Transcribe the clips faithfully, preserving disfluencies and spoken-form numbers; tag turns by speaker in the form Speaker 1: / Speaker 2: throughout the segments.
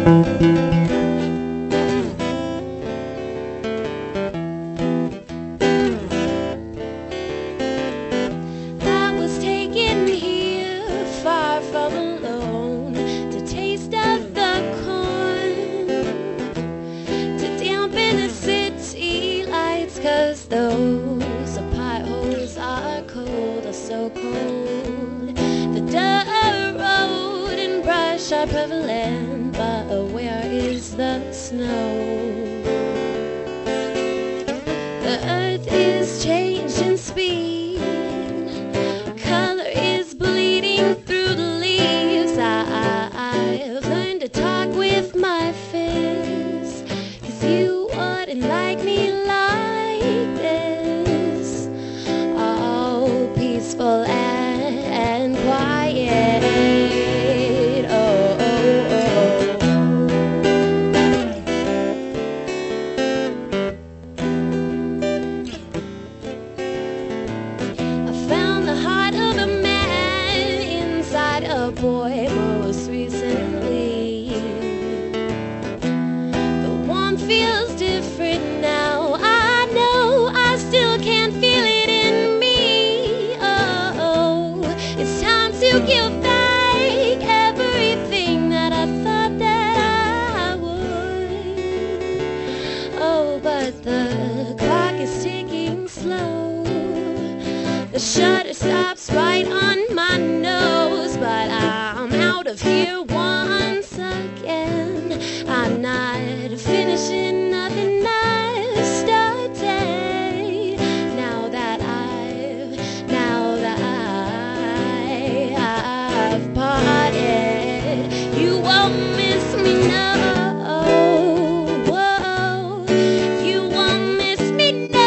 Speaker 1: Are prevalent, but where is the snow? The earth is changing speed, color is bleeding through the leaves. I, I, I've learned to talk with my fists, 'cause you wouldn't like me like this, all peaceful and, and quiet. Boy, most recently, the warmth feels different now. I know I still can't feel it in me. Oh, it's time to give back everything that I thought that I would. Oh, but the clock is ticking slow. The shutter stops right on my nose, but I'm out of here once again. I'm not finishing nothing I've started. Now that I've, now that I, I've parted, you won't miss me, no. Whoa, you won't miss me, no.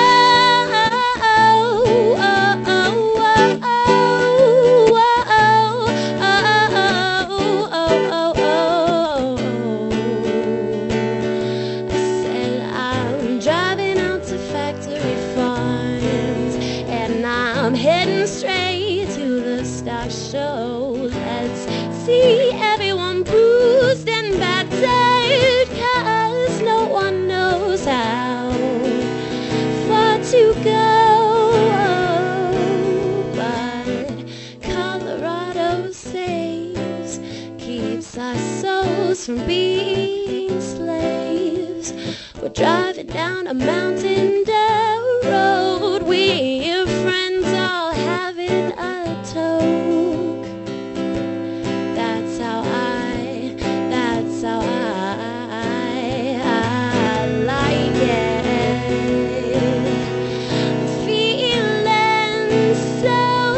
Speaker 1: I'm heading straight to the stock show. Let's see everyone bruised and battered, 'cause no one knows how far to go. But Colorado saves, keeps our souls from being slaves. We're driving down a mountain road. We're friends all having a toke. That's how I, that's how I, I like it. I'm feeling so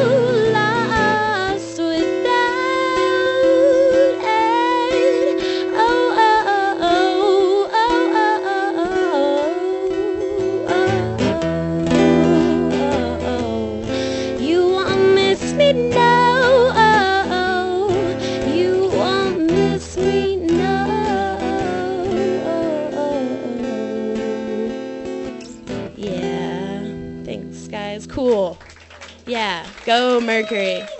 Speaker 1: lost without it. Oh, oh, oh, oh, oh, oh, oh, oh. You won't miss me, no. You won't miss me, no. Yeah, thanks guys, cool. Yeah, go Mercury.